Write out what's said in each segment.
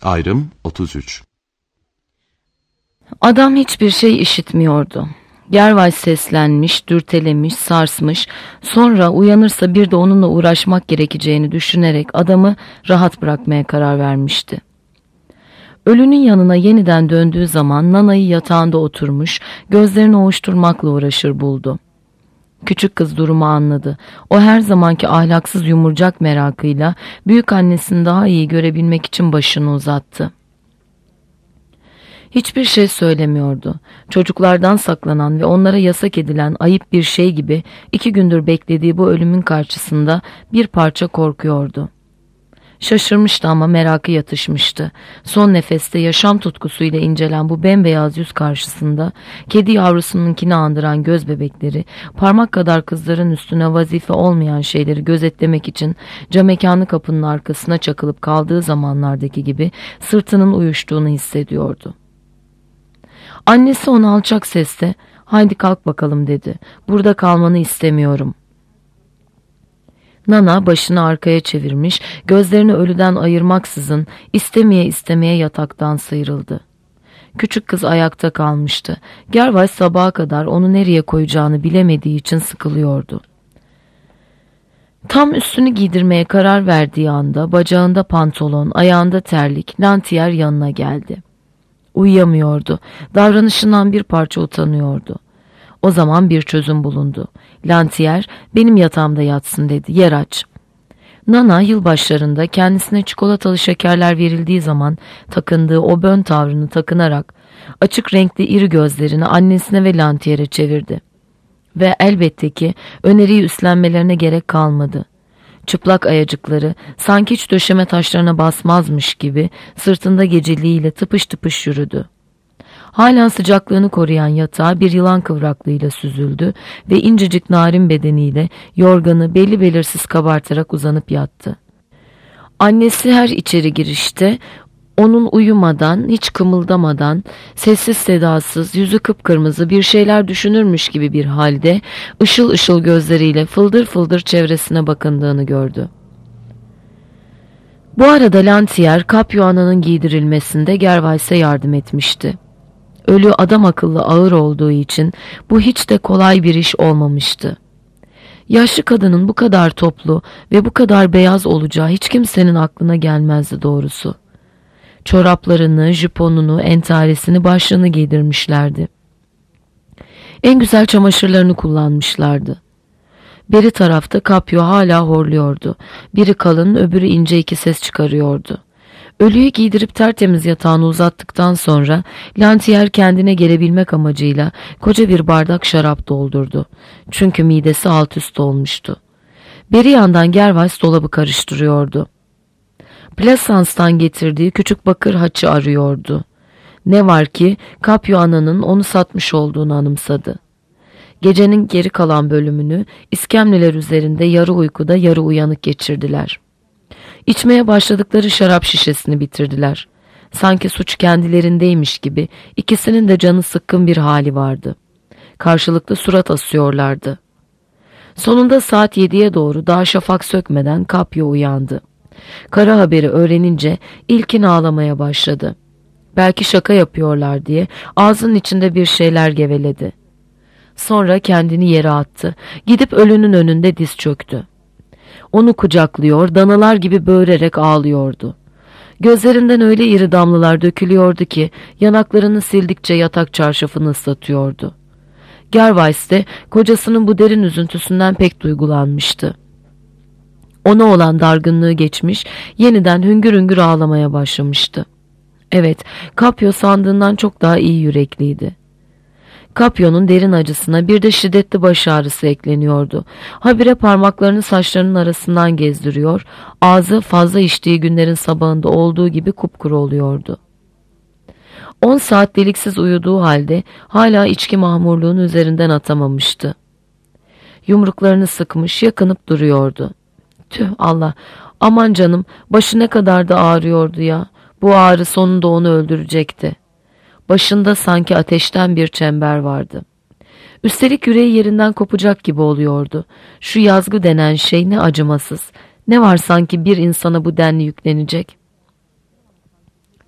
Ayrım 33. Adam hiçbir şey işitmiyordu. Gervais seslenmiş, dürtelemiş, sarsmış, sonra uyanırsa bir de onunla uğraşmak gerekeceğini düşünerek adamı rahat bırakmaya karar vermişti. Ölünün yanına yeniden döndüğü zaman Nana'yı yatağında oturmuş, gözlerini ovuşturmakla uğraşır buldu. Küçük kız durumu anladı. O her zamanki ahlaksız yumurcak merakıyla büyük annesini daha iyi görebilmek için başını uzattı. Hiçbir şey söylemiyordu. Çocuklardan saklanan ve onlara yasak edilen ayıp bir şey gibi 2 gündür beklediği bu ölümün karşısında bir parça korkuyordu. Şaşırmıştı ama merakı yatışmıştı. Son nefeste yaşam tutkusuyla incelen bu bembeyaz yüz karşısında kedi yavrusununkini andıran göz bebekleri, parmak kadar kızların üstüne vazife olmayan şeyleri gözetlemek için camekanlı kapının arkasına çakılıp kaldığı zamanlardaki gibi sırtının uyuştuğunu hissediyordu. Annesi ona alçak sesle "Haydi kalk bakalım" dedi. "Burada kalmanı istemiyorum." Nana başını arkaya çevirmiş, gözlerini ölüden ayırmaksızın istemeye istemeye yataktan sıyrıldı. Küçük kız ayakta kalmıştı. Gervais sabaha kadar onu nereye koyacağını bilemediği için sıkılıyordu. Tam üstünü giydirmeye karar verdiği anda bacağında pantolon, ayağında terlik, Lantier yanına geldi. Uyuyamıyordu. Davranışından bir parça utanıyordu. O zaman bir çözüm bulundu. Lantier, "Benim yatağımda yatsın" dedi. "Yer aç." Nana yılbaşlarında kendisine çikolatalı şekerler verildiği zaman takındığı o bön tavrını takınarak açık renkli iri gözlerini annesine ve Lantier'e çevirdi. Ve elbette ki öneriyi üstlenmelerine gerek kalmadı. Çıplak ayacıkları sanki hiç döşeme taşlarına basmazmış gibi sırtında geceliğiyle tıpış tıpış yürüdü. Hala sıcaklığını koruyan yatağa bir yılan kıvraklığıyla süzüldü ve incecik narin bedeniyle yorganı belli belirsiz kabartarak uzanıp yattı. Annesi her içeri girişte onun uyumadan, hiç kımıldamadan, sessiz sedasız, yüzü kıpkırmızı bir şeyler düşünürmüş gibi bir halde ışıl ışıl gözleriyle fıldır fıldır çevresine bakındığını gördü. Bu arada Lantier, Capioana'nın giydirilmesinde Gervais'e yardım etmişti. Ölü adam akıllı ağır olduğu için bu hiç de kolay bir iş olmamıştı. Yaşlı kadının bu kadar toplu ve bu kadar beyaz olacağı hiç kimsenin aklına gelmezdi doğrusu. Çoraplarını, jiponunu, entaresini, başlığını giydirmişlerdi. En güzel çamaşırlarını kullanmışlardı. Beri tarafta Capio hala horluyordu. Biri kalın, öbürü ince iki ses çıkarıyordu. Ölüyü giydirip tertemiz yatağını uzattıktan sonra Lantier kendine gelebilmek amacıyla koca bir bardak şarap doldurdu. Çünkü midesi alt üst olmuştu. Beri yandan Gervais dolabı karıştırıyordu. Plasans'tan getirdiği küçük bakır haçı arıyordu. Ne var ki Capioana'nın onu satmış olduğunu anımsadı. Gecenin geri kalan bölümünü iskemleler üzerinde yarı uykuda yarı uyanık geçirdiler. İçmeye başladıkları şarap şişesini bitirdiler. Sanki suç kendilerindeymiş gibi ikisinin de canı sıkkın bir hali vardı. Karşılıklı surat asıyorlardı. Sonunda saat 7'ye doğru daha şafak sökmeden Capio uyandı. Kara haberi öğrenince ilkin ağlamaya başladı. Belki şaka yapıyorlar diye ağzının içinde bir şeyler geveledi. Sonra kendini yere attı. Gidip ölünün önünde diz çöktü. Onu kucaklıyor, danalar gibi böğürerek ağlıyordu. Gözlerinden öyle iri damlalar dökülüyordu ki yanaklarını sildikçe yatak çarşafını ıslatıyordu. Gervais de kocasının bu derin üzüntüsünden pek duygulanmıştı. Ona olan dargınlığı geçmiş, yeniden hüngür hüngür ağlamaya başlamıştı. Evet, Capio sandığından çok daha iyi yürekliydi. Capio'nun derin acısına bir de şiddetli baş ağrısı ekleniyordu. Habire parmaklarını saçlarının arasından gezdiriyor, ağzı fazla içtiği günlerin sabahında olduğu gibi kupkuru oluyordu. 10 saat deliksiz uyuduğu halde hala içki mahmurluğunu üzerinden atamamıştı. Yumruklarını sıkmış, yakınıp duruyordu. Tüh Allah, aman canım, başı ne kadar da ağrıyordu ya. Bu ağrı sonunda onu öldürecekti. Başında sanki ateşten bir çember vardı. Üstelik yüreği yerinden kopacak gibi oluyordu. Şu yazgı denen şey ne acımasız. Ne var sanki bir insana bu denli yüklenecek?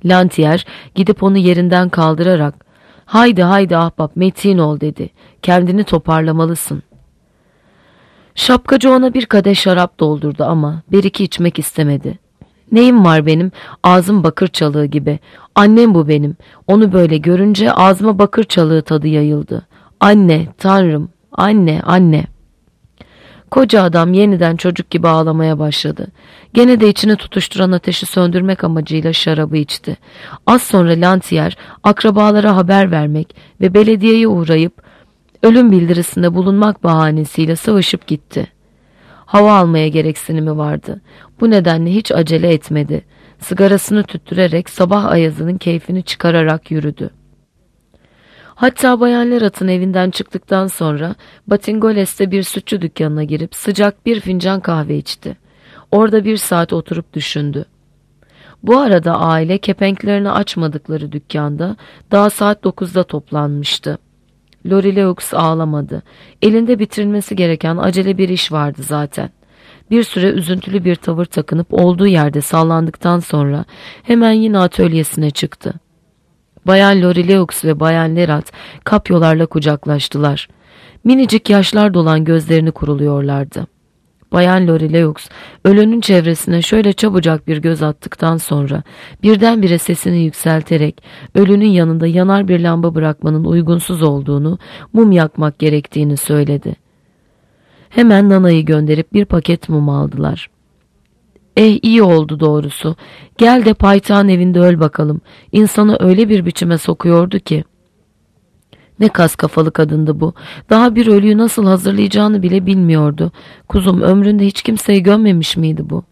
Lantier gidip onu yerinden kaldırarak "Haydi haydi ahbap, metin ol" dedi. "Kendini toparlamalısın." Şapkacı ona bir kadeh şarap doldurdu ama beriki içmek istemedi. "Neyim var benim? Ağzım bakır çalığı gibi. Annem bu benim." Onu böyle görünce ağzıma bakır çalığı tadı yayıldı. "Anne, Tanrım, anne, anne." Koca adam yeniden çocuk gibi ağlamaya başladı. Gene de içine tutuşturan ateşi söndürmek amacıyla şarabı içti. Az sonra Lantier akrabalara haber vermek ve belediyeye uğrayıp ölüm bildirisinde bulunmak bahanesiyle savaşıp gitti. Hava almaya gereksinimi vardı. Bu nedenle hiç acele etmedi. Sigarasını tüttürerek sabah ayazının keyfini çıkararak yürüdü. Hatta Bayan Lerat'ın evinden çıktıktan sonra Batingoles'te bir sütçü dükkanına girip sıcak bir fincan kahve içti. Orada 1 saat oturup düşündü. Bu arada aile kepenklerini açmadıkları dükkanda daha saat 9'da toplanmıştı. Lorileux ağlamadı. Elinde bitirilmesi gereken acele bir iş vardı zaten. Bir süre üzüntülü bir tavır takınıp olduğu yerde sallandıktan sonra hemen yine atölyesine çıktı. Bayan Lorileux ve Bayan Lerat kapyolarla kucaklaştılar. Minicik yaşlar dolan gözlerini kuruluyorlardı. Bayan Lorileux ölünün çevresine şöyle çabucak bir göz attıktan sonra birdenbire sesini yükselterek ölünün yanında yanar bir lamba bırakmanın uygunsuz olduğunu, mum yakmak gerektiğini söyledi. Hemen Nana'yı gönderip bir paket mum aldılar. İyi oldu doğrusu. Gel de paytağın evinde öl bakalım. İnsanı öyle bir biçime sokuyordu ki. Ne kas kafalı kadındı bu. Daha bir ölüyü nasıl hazırlayacağını bile bilmiyordu. Kuzum, ömründe hiç kimseyi gömmemiş miydi bu?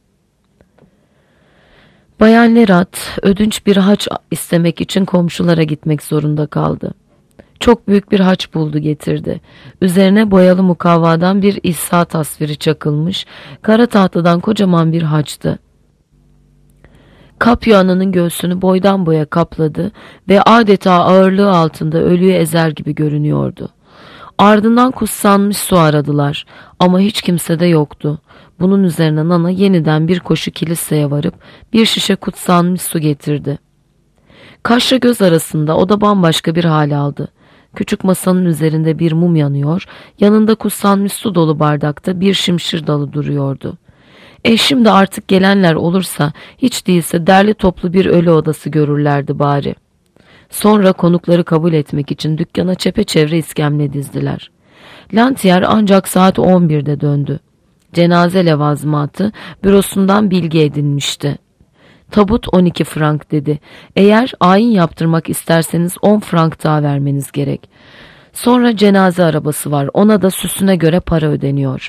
Bayan Lerat ödünç bir haç istemek için komşulara gitmek zorunda kaldı. Çok büyük bir haç buldu getirdi. Üzerine boyalı mukavvadan bir İsa tasviri çakılmış, kara tahtadan kocaman bir haçtı. Kapyo ananın göğsünü boydan boya kapladı ve adeta ağırlığı altında ölüyü ezer gibi görünüyordu. Ardından kutsanmış su aradılar ama hiç kimse de yoktu. Bunun üzerine Nana yeniden bir koşu kiliseye varıp bir şişe kutsanmış su getirdi. Kaşla göz arasında o da bambaşka bir hal aldı. Küçük masanın üzerinde bir mum yanıyor, yanında kutsanmış su dolu bardakta bir şimşir dalı duruyordu. Şimdi artık gelenler olursa hiç değilse derli toplu bir ölü odası görürlerdi bari. Sonra konukları kabul etmek için dükkana çepeçevre iskemle dizdiler. Lantier ancak saat 11'de döndü. Cenaze levazımatı bürosundan bilgi edinmişti. Tabut 12 frank dedi. Eğer ayin yaptırmak isterseniz 10 frank daha vermeniz gerek. Sonra cenaze arabası var. Ona da süsüne göre para ödeniyor.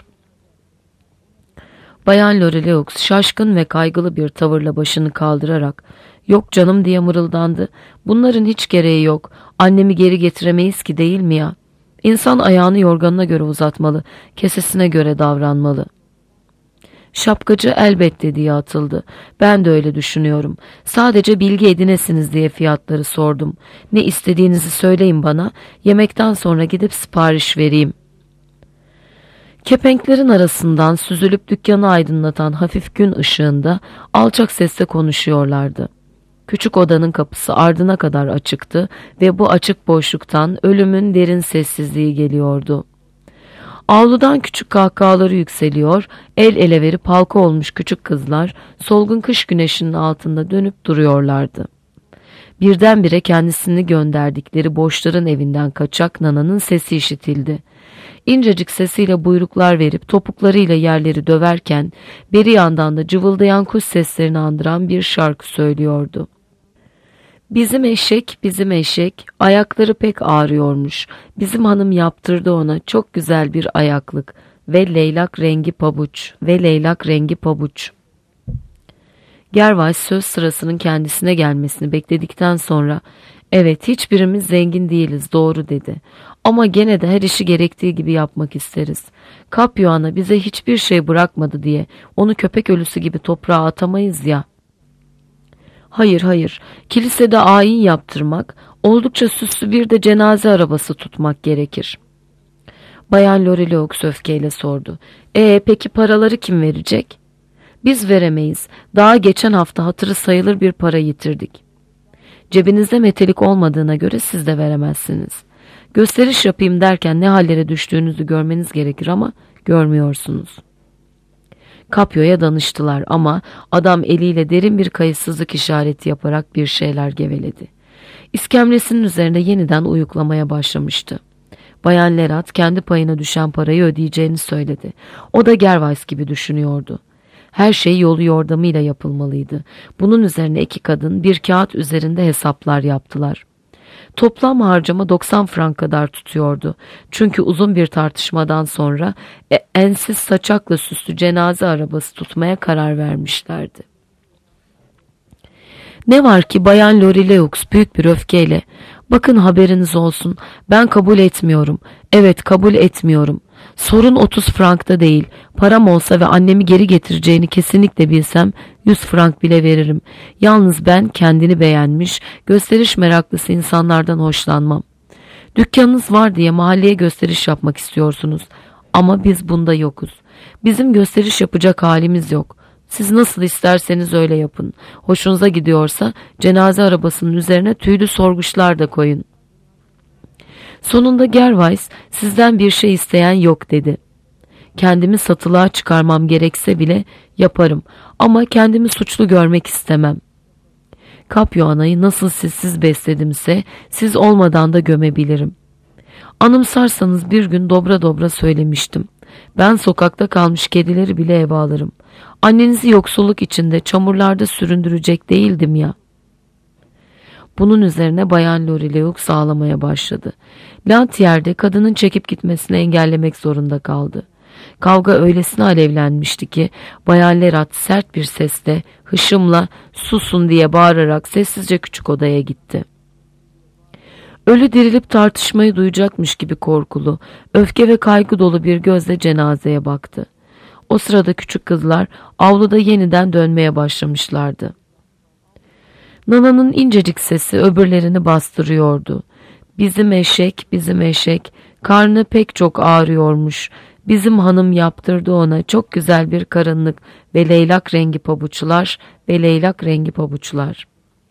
Bayan Lorileux şaşkın ve kaygılı bir tavırla başını kaldırarak "Yok canım" diye mırıldandı. "Bunların hiç gereği yok. Annemi geri getiremeyiz ki, değil mi ya? İnsan ayağını yorganına göre uzatmalı, kesesine göre davranmalı." Şapkacı elbette diye atıldı. "Ben de öyle düşünüyorum. Sadece bilgi edinesiniz diye fiyatları sordum. Ne istediğinizi söyleyin bana. Yemekten sonra gidip sipariş vereyim." Kepenklerin arasından süzülüp dükkanı aydınlatan hafif gün ışığında alçak sesle konuşuyorlardı. Küçük odanın kapısı ardına kadar açıktı ve bu açık boşluktan ölümün derin sessizliği geliyordu. Avludan küçük kahkahaları yükseliyor, el ele verip halka olmuş küçük kızlar solgun kış güneşinin altında dönüp duruyorlardı. Birdenbire kendisini gönderdikleri boşların evinden kaçak Nana'nın sesi işitildi. İncecik sesiyle buyruklar verip topuklarıyla yerleri döverken beri yandan da cıvıldayan kuş seslerini andıran bir şarkı söylüyordu. "Bizim eşek, bizim eşek, ayakları pek ağrıyormuş. Bizim hanım yaptırdı ona çok güzel bir ayaklık ve leylak rengi pabuç ve leylak rengi pabuç." Gervais söz sırasının kendisine gelmesini bekledikten sonra "Evet, hiçbirimiz zengin değiliz, doğru" dedi. "Ama gene de her işi gerektiği gibi yapmak isteriz. Kapyo ana bize hiçbir şey bırakmadı diye onu köpek ölüsü gibi toprağa atamayız ya." "Hayır, hayır. Kilisede ayin yaptırmak, oldukça süslü bir de cenaze arabası tutmak gerekir." Bayan Lorileux öfkeyle sordu. Peki paraları kim verecek?" Biz veremeyiz. Daha geçen hafta hatırı sayılır bir para yitirdik. Cebinizde metelik olmadığına göre siz de veremezsiniz. Gösteriş yapayım derken ne hallere düştüğünüzü görmeniz gerekir ama görmüyorsunuz. Kapyo'ya danıştılar ama adam eliyle derin bir kayıtsızlık işareti yaparak bir şeyler geveledi. İskemlesinin üzerinde yeniden uyuklamaya başlamıştı. Bayan Lerat kendi payına düşen parayı ödeyeceğini söyledi. O da Gervais gibi düşünüyordu. Her şey yolu yordamıyla yapılmalıydı. Bunun üzerine iki kadın bir kağıt üzerinde hesaplar yaptılar. Toplam harcama 90 frank kadar tutuyordu. Çünkü uzun bir tartışmadan sonra ensiz saçakla süslü cenaze arabası tutmaya karar vermişlerdi. Ne var ki Bayan Lorilleux büyük bir öfkeyle, "Bakın haberiniz olsun, ben kabul etmiyorum. Evet, kabul etmiyorum. Sorun 30 frankta değil. Param olsa ve annemi geri getireceğini kesinlikle bilsem 100 frank bile veririm. Yalnız ben kendini beğenmiş, gösteriş meraklısı insanlardan hoşlanmam. Dükkanınız var diye mahalleye gösteriş yapmak istiyorsunuz. Ama biz bunda yokuz. Bizim gösteriş yapacak halimiz yok. Siz nasıl isterseniz öyle yapın. Hoşunuza gidiyorsa cenaze arabasının üzerine tüylü sorguçlar da koyun." Sonunda Gervais, "Sizden bir şey isteyen yok," dedi. "Kendimi satılığa çıkarmam gerekse bile yaparım ama kendimi suçlu görmek istemem. Kapyo anayı nasıl sizsiz besledimse siz olmadan da gömebilirim. Anımsarsanız bir gün dobra dobra söylemiştim. Ben sokakta kalmış kedileri bile eve alırım. Annenizi yoksulluk içinde çamurlarda süründürecek değildim ya." Bunun üzerine Bayan Lorilleux ağlamaya başladı. Lantier de kadının çekip gitmesini engellemek zorunda kaldı. Kavga öylesine alevlenmişti ki Bayan Lerat sert bir sesle, hışımla, "Susun," diye bağırarak sessizce küçük odaya gitti. Ölü dirilip tartışmayı duyacakmış gibi korkulu, öfke ve kaygı dolu bir gözle cenazeye baktı. O sırada küçük kızlar avluda yeniden dönmeye başlamışlardı. Nana'nın incecik sesi öbürlerini bastırıyordu. "Bizim eşek, bizim eşek, karnı pek çok ağrıyormuş. Bizim hanım yaptırdı ona çok güzel bir karınlık ve leylak rengi pabuçlar ve leylak rengi pabuçlar."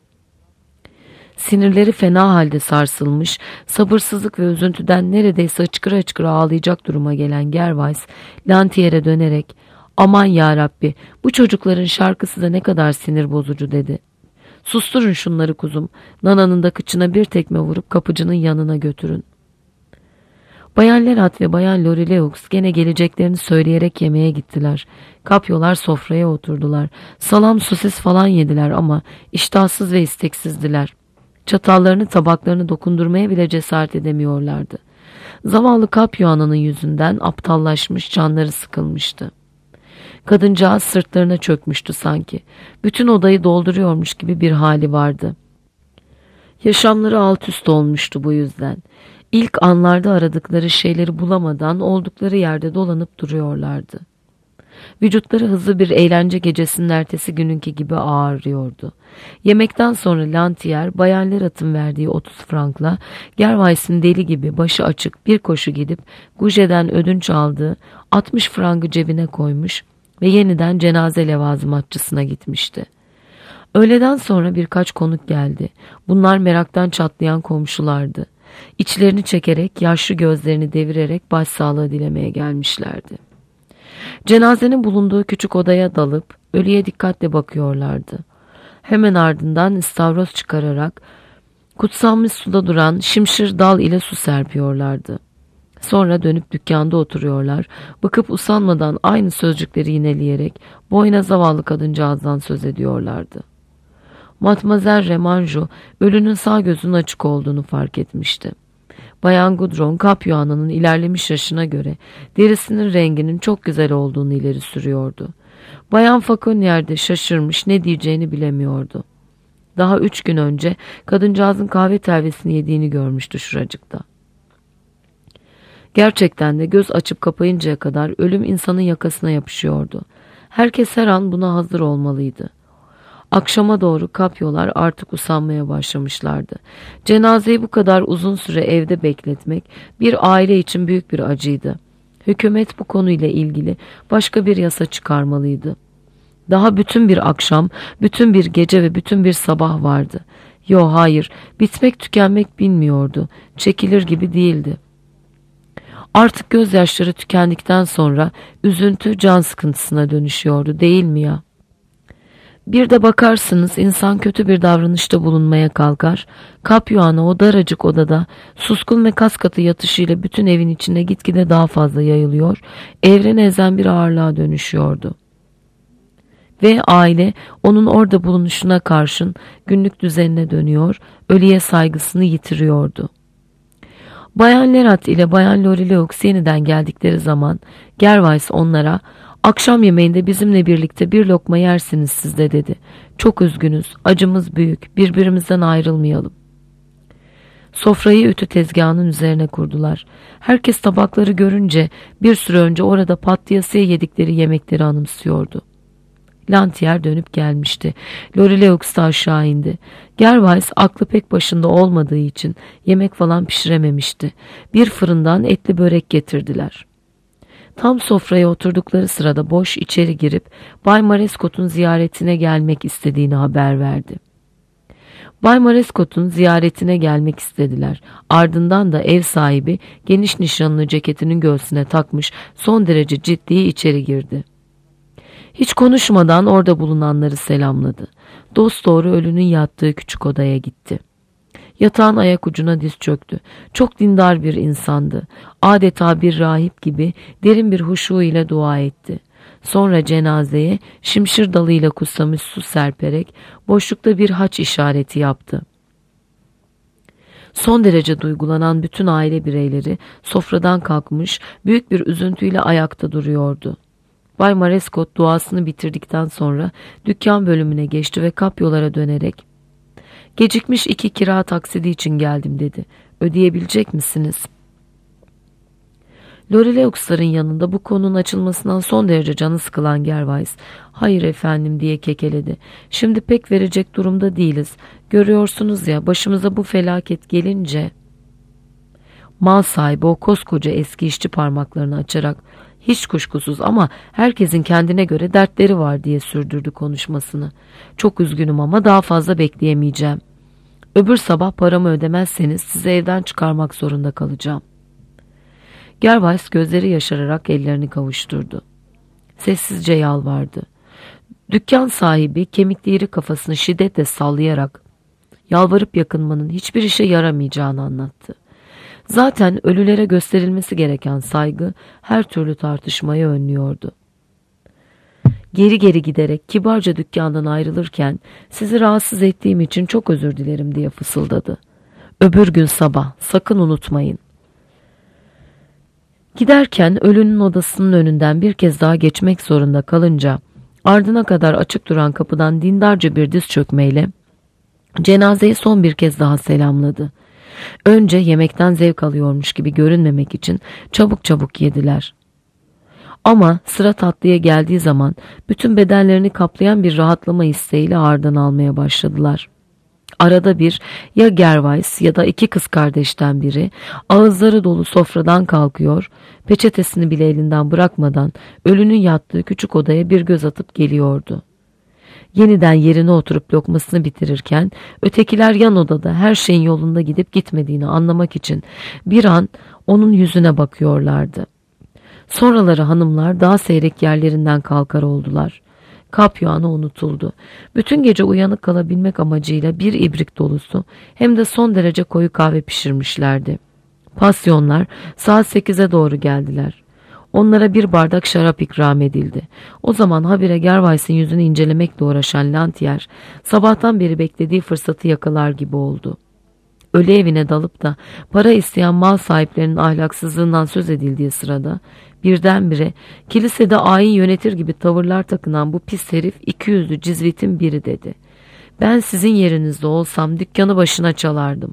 Sinirleri fena halde sarsılmış, sabırsızlık ve üzüntüden neredeyse hıçkıra hıçkıra ağlayacak duruma gelen Gervais, Lantier'e dönerek, "Aman yarabbi, bu çocukların şarkısı da ne kadar sinir bozucu," dedi. "Susturun şunları kuzum, Nana'nın da kıçına bir tekme vurup kapıcının yanına götürün." Bayan Lerat ve Bayan Lorilleux gene geleceklerini söyleyerek yemeğe gittiler. Kapyolar sofraya oturdular. Salam sosis falan yediler ama iştahsız ve isteksizdiler. Çatallarını tabaklarını dokundurmaya bile cesaret edemiyorlardı. Zavallı Kapyo ananın yüzünden aptallaşmış, canları sıkılmıştı. Kadıncağız sırtlarına çökmüştü sanki. Bütün odayı dolduruyormuş gibi bir hali vardı. Yaşamları alt üst olmuştu bu yüzden. İlk anlarda aradıkları şeyleri bulamadan oldukları yerde dolanıp duruyorlardı. Vücutları hızlı bir eğlence gecesinin ertesi gününki gibi ağrıyordu. Yemekten sonra Lantier, Bayan Lerat'ın verdiği 30 frankla Gervais'in deli gibi başı açık bir koşu gidip Goujet'den ödünç aldığı 60 frangı cebine koymuş ve yeniden cenaze levazımatçısına gitmişti. Öğleden sonra birkaç konuk geldi. Bunlar meraktan çatlayan komşulardı. İçlerini çekerek, yaşlı gözlerini devirerek başsağlığı dilemeye gelmişlerdi. Cenazenin bulunduğu küçük odaya dalıp ölüye dikkatle bakıyorlardı. Hemen ardından istavroz çıkararak kutsanmış suda duran şimşir dal ile su serpiyorlardı. Sonra dönüp dükkanda oturuyorlar, bıkıp usanmadan aynı sözcükleri yineleyerek boyuna zavallı kadıncağızdan söz ediyorlardı. Matmazel Remanjou ölünün sağ gözünün açık olduğunu fark etmişti. Bayan Gudron, Kapyo ananın ilerlemiş yaşına göre derisinin renginin çok güzel olduğunu ileri sürüyordu. Bayan Faconier de şaşırmış, ne diyeceğini bilemiyordu. Daha 3 gün önce kadıncağızın kahve telvesini yediğini görmüştü şuracıkta. Gerçekten de göz açıp kapayıncaya kadar ölüm insanın yakasına yapışıyordu. Herkes her an buna hazır olmalıydı. Akşama doğru Kapyolar artık usanmaya başlamışlardı. Cenazeyi bu kadar uzun süre evde bekletmek bir aile için büyük bir acıydı. Hükümet bu konuyla ilgili başka bir yasa çıkarmalıydı. Daha bütün bir akşam, bütün bir gece ve bütün bir sabah vardı. Yo, hayır, bitmek tükenmek bilmiyordu. Çekilir gibi değildi. Artık gözyaşları tükendikten sonra üzüntü can sıkıntısına dönüşüyordu, değil mi ya? Bir de bakarsınız insan kötü bir davranışta bulunmaya kalkar. Kapyuana o daracık odada suskun ve kaskatı yatışıyla bütün evin içinde gitgide daha fazla yayılıyor, evreni ezen bir ağırlığa dönüşüyordu. Ve aile onun orada bulunuşuna karşın günlük düzenine dönüyor, ölüye saygısını yitiriyordu. Bayan Lerat ile Bayan Loreleux yeniden geldikleri zaman Gervais onlara "Akşam yemeğinde bizimle birlikte bir lokma yersiniz siz de," dedi. "Çok üzgünüz, acımız büyük, birbirimizden ayrılmayalım." Sofrayı ütü tezgahının üzerine kurdular. Herkes tabakları görünce bir süre önce orada patlayasıya yedikleri yemekleri anımsıyordu. Lantier dönüp gelmişti. Loreleux da aşağı indi. Gervais aklı pek başında olmadığı için yemek falan pişirememişti. Bir fırından etli börek getirdiler. Tam sofraya oturdukları sırada Boş içeri girip Bay Marescott'un ziyaretine gelmek istediğini haber verdi. Bay Marescott'un ziyaretine gelmek istediler. Ardından da ev sahibi geniş nişanlı ceketinin göğsüne takmış son derece ciddi içeri girdi. Hiç konuşmadan orada bulunanları selamladı. Dosdoğru ölünün yattığı küçük odaya gitti. Yatağın ayak ucuna diz çöktü. Çok dindar bir insandı. Adeta bir rahip gibi derin bir huşu ile dua etti. Sonra cenazeye şimşir dalıyla kusamış su serperek boşlukta bir haç işareti yaptı. Son derece duygulanan bütün aile bireyleri sofradan kalkmış büyük bir üzüntüyle ayakta duruyordu. Bay Marescott duasını bitirdikten sonra dükkan bölümüne geçti ve kapyolara dönerek "Gecikmiş 2 kira taksidi için geldim," dedi. "Ödeyebilecek misiniz?" Loreleux'ların yanında bu konunun açılmasından son derece canı sıkılan Gervais, "Hayır efendim," diye kekeledi. "Şimdi pek verecek durumda değiliz. Görüyorsunuz ya, başımıza bu felaket gelince..." Mal sahibi o koskoca eski işçi parmaklarını açarak "Hiç kuşkusuz ama herkesin kendine göre dertleri var," diye sürdürdü konuşmasını. "Çok üzgünüm ama daha fazla bekleyemeyeceğim. Öbür sabah paramı ödemezseniz sizi evden çıkarmak zorunda kalacağım." Gervais gözleri yaşararak ellerini kavuşturdu. Sessizce yalvardı. Dükkan sahibi kemikli iri kafasını şiddetle sallayarak yalvarıp yakınmanın hiçbir işe yaramayacağını anlattı. Zaten ölülere gösterilmesi gereken saygı her türlü tartışmayı önlüyordu. Geri geri giderek kibarca dükkandan ayrılırken "Sizi rahatsız ettiğim için çok özür dilerim," diye fısıldadı. "Öbür gün sabah sakın unutmayın." Giderken ölünün odasının önünden bir kez daha geçmek zorunda kalınca ardına kadar açık duran kapıdan dindarca bir diz çökmeyle cenazeyi son bir kez daha selamladı. Önce yemekten zevk alıyormuş gibi görünmemek için çabuk çabuk yediler. Ama sıra tatlıya geldiği zaman bütün bedenlerini kaplayan bir rahatlama isteğiyle ağırdan almaya başladılar. Arada bir ya Gervais ya da 2 kız kardeşten biri ağızları dolu sofradan kalkıyor, peçetesini bile elinden bırakmadan ölünün yattığı küçük odaya bir göz atıp geliyordu. Yeniden yerine oturup lokmasını bitirirken ötekiler yan odada her şeyin yolunda gidip gitmediğini anlamak için bir an onun yüzüne bakıyorlardı. Sonraları hanımlar daha seyrek yerlerinden kalkar oldular. Kapyuana unutuldu. Bütün gece uyanık kalabilmek amacıyla bir ibrik dolusu hem de son derece koyu kahve pişirmişlerdi. Pasyonlar saat 8'e doğru geldiler. Onlara bir bardak şarap ikram edildi. O zaman habire Gervais'in yüzünü incelemekle uğraşan Lantier sabahtan beri beklediği fırsatı yakalar gibi oldu. Ölü evine dalıp da para isteyen mal sahiplerinin ahlaksızlığından söz edildiği sırada birdenbire kilisede ayin yönetir gibi tavırlar takınan bu pis herif 200'lü cizvitin biri dedi. "Ben sizin yerinizde olsam dükkanı başına çalardım."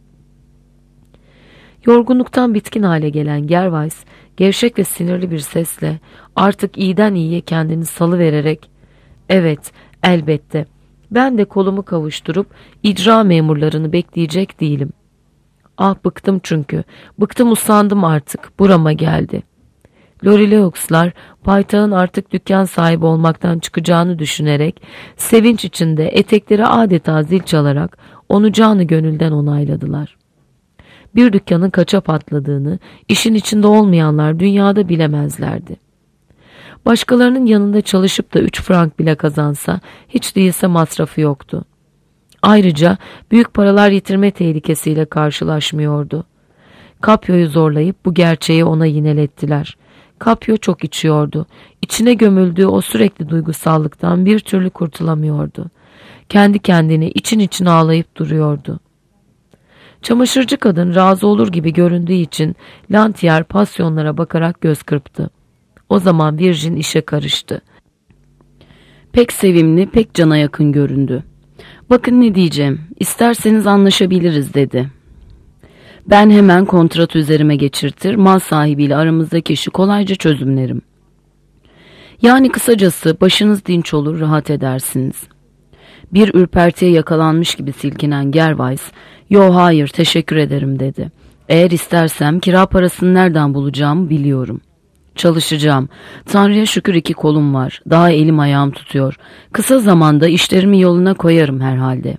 Yorgunluktan bitkin hale gelen Gervais gevşek ve sinirli bir sesle artık iyiden iyiye kendini salıvererek "Evet, elbette. Ben de kolumu kavuşturup icra memurlarını bekleyecek değilim. Ah, bıktım çünkü. Bıktım, usandım artık. Burama geldi." Lorileux'lar paytağın artık dükkan sahibi olmaktan çıkacağını düşünerek sevinç içinde etekleri adeta zil çalarak onu canı gönülden onayladılar. Bir dükkanın kaça patladığını işin içinde olmayanlar dünyada bilemezlerdi. Başkalarının yanında çalışıp da 3 frank bile kazansa hiç değilse masrafı yoktu. Ayrıca büyük paralar yitirme tehlikesiyle karşılaşmıyordu. Capio'yu zorlayıp bu gerçeği ona yinelettiler. Capio çok içiyordu. İçine gömüldüğü o sürekli duygusallıktan bir türlü kurtulamıyordu. Kendi kendine için ağlayıp duruyordu. Çamaşırcı kadın razı olur gibi göründüğü için Lantier pasyonlara bakarak göz kırptı. O zaman Virgin işe karıştı. Pek sevimli, pek cana yakın göründü. "Bakın ne diyeceğim, isterseniz anlaşabiliriz," dedi. "Ben hemen kontrat üzerime geçirtir, mal sahibiyle aramızdaki işi kolayca çözümlerim. Yani kısacası başınız dinç olur, rahat edersiniz." Bir ürpertiye yakalanmış gibi silkinen Gervais, "Yo, hayır, teşekkür ederim," dedi. "Eğer istersem kira parasını nereden bulacağımı biliyorum. Çalışacağım. Tanrı'ya şükür 2 kolum var. Daha elim ayağım tutuyor. Kısa zamanda işlerimi yoluna koyarım herhalde."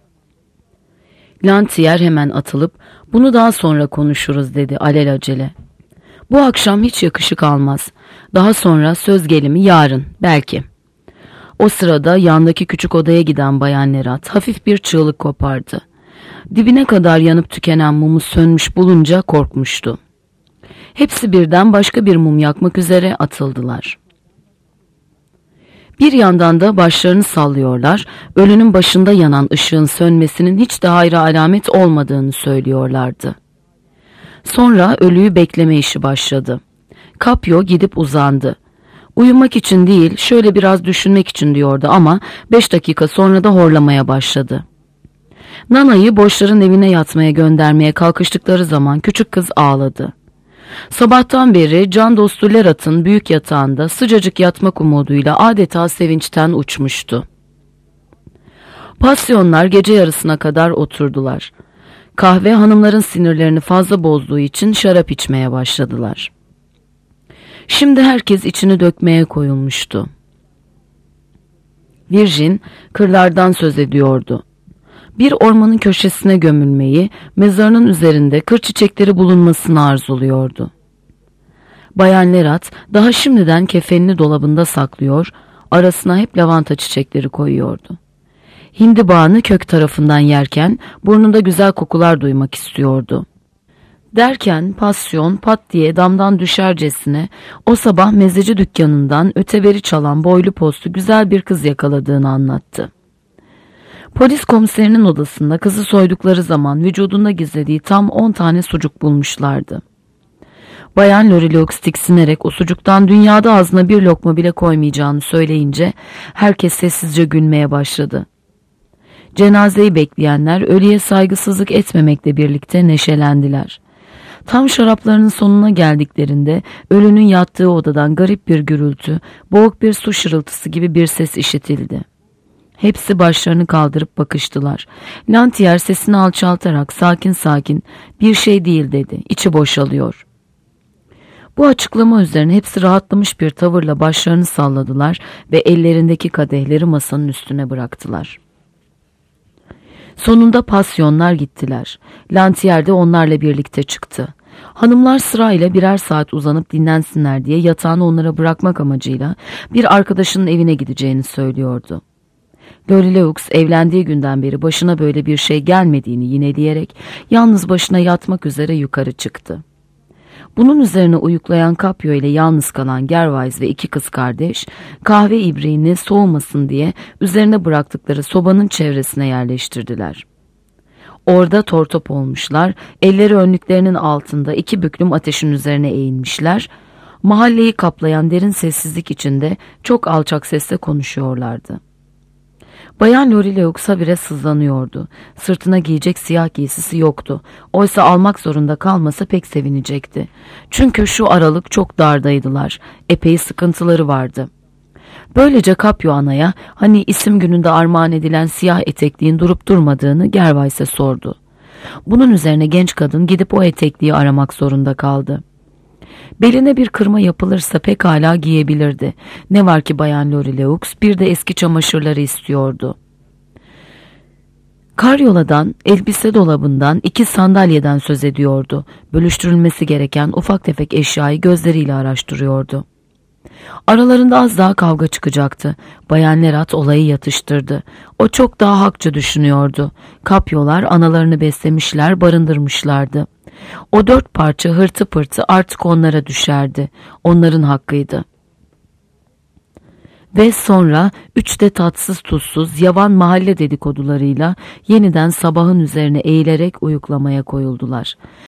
Lantier hemen atılıp "Bunu daha sonra konuşuruz," dedi alelacele. "Bu akşam hiç yakışık almaz. Daha sonra söz gelimi yarın belki." O sırada yandaki küçük odaya giden Bayan Nerat hafif bir çığlık kopardı. Dibine kadar yanıp tükenen mumu sönmüş bulunca korkmuştu. Hepsi birden başka bir mum yakmak üzere atıldılar. Bir yandan da başlarını sallıyorlar, ölünün başında yanan ışığın sönmesinin hiç de hayra alamet olmadığını söylüyorlardı. Sonra ölüyü bekleme işi başladı. Capio gidip uzandı. Uyumak için değil, şöyle biraz düşünmek için diyordu ama 5 dakika sonra da horlamaya başladı. Nana'yı boşların evine yatmaya göndermeye kalkıştıkları zaman küçük kız ağladı. Sabahtan beri can dostu Lerat'ın büyük yatağında sıcacık yatmak umuduyla adeta sevinçten uçmuştu. Pasyonlar gece yarısına kadar oturdular. Kahve hanımların sinirlerini fazla bozduğu için şarap içmeye başladılar. Şimdi herkes içini dökmeye koyulmuştu. Virgin kırlardan söz ediyordu. Bir ormanın köşesine gömülmeyi, mezarının üzerinde kır çiçekleri bulunmasını arzuluyordu. Bayan Lerat daha şimdiden kefenini dolabında saklıyor, arasına hep lavanta çiçekleri koyuyordu. Hindi bağını kök tarafından yerken burnunda güzel kokular duymak istiyordu. Derken pasyon pat diye damdan düşercesine o sabah mezeci dükkanından öteberi çalan boylu postlu güzel bir kız yakaladığını anlattı. Polis komiserinin odasında kızı soydukları zaman vücudunda gizlediği tam 10 tane sucuk bulmuşlardı. Bayan Lorileux tiksinerek o sucuktan dünyada ağzına bir lokma bile koymayacağını söyleyince herkes sessizce gülmeye başladı. Cenazeyi bekleyenler ölüye saygısızlık etmemekle birlikte neşelendiler. Tam şaraplarının sonuna geldiklerinde ölünün yattığı odadan garip bir gürültü, boğuk bir su şırıltısı gibi bir ses işitildi. Hepsi başlarını kaldırıp bakıştılar. Lantier sesini alçaltarak sakin sakin "Bir şey değil," dedi. "İçi boşalıyor." Bu açıklama üzerine hepsi rahatlamış bir tavırla başlarını salladılar ve ellerindeki kadehleri masanın üstüne bıraktılar. Sonunda pasyonlar gittiler. Lantier de onlarla birlikte çıktı. Hanımlar sırayla birer saat uzanıp dinlensinler diye yatağını onlara bırakmak amacıyla bir arkadaşının evine gideceğini söylüyordu. Lorileux evlendiği günden beri başına böyle bir şey gelmediğini yineleyerek yalnız başına yatmak üzere yukarı çıktı. Bunun üzerine uyuklayan Capio ile yalnız kalan Gervais ve 2 kız kardeş kahve ibriğini soğumasın diye üzerine bıraktıkları sobanın çevresine yerleştirdiler. Orada tortop olmuşlar, elleri önlüklerinin altında 2 büklüm ateşin üzerine eğilmişler, mahalleyi kaplayan derin sessizlik içinde çok alçak sesle konuşuyorlardı. Bayan Lorileux habire sızlanıyordu. Sırtına giyecek siyah giysisi yoktu. Oysa almak zorunda kalmasa pek sevinecekti. Çünkü şu aralık çok dardaydılar. Epey sıkıntıları vardı. Böylece Capio anaya hani isim gününde armağan edilen siyah etekliğin durup durmadığını Gervais'e sordu. Bunun üzerine genç kadın gidip o etekliği aramak zorunda kaldı. Beline bir kırma yapılırsa pekala giyebilirdi. Ne var ki Bayan Lorilleux bir de eski çamaşırları istiyordu. Karyoladan, elbise dolabından, 2 sandalyeden söz ediyordu. Bölüştürülmesi gereken ufak tefek eşyayı gözleriyle araştırıyordu. Aralarında az daha kavga çıkacaktı. Bayan Nerat olayı yatıştırdı. O çok daha hakça düşünüyordu. Kapyolar analarını beslemişler, barındırmışlardı. O 4 parça hırtı pırtı artık onlara düşerdi. Onların hakkıydı. Ve sonra 3 de tatsız tuzsuz yavan mahalle dedikodularıyla yeniden sabahın üzerine eğilerek uyuklamaya koyuldular.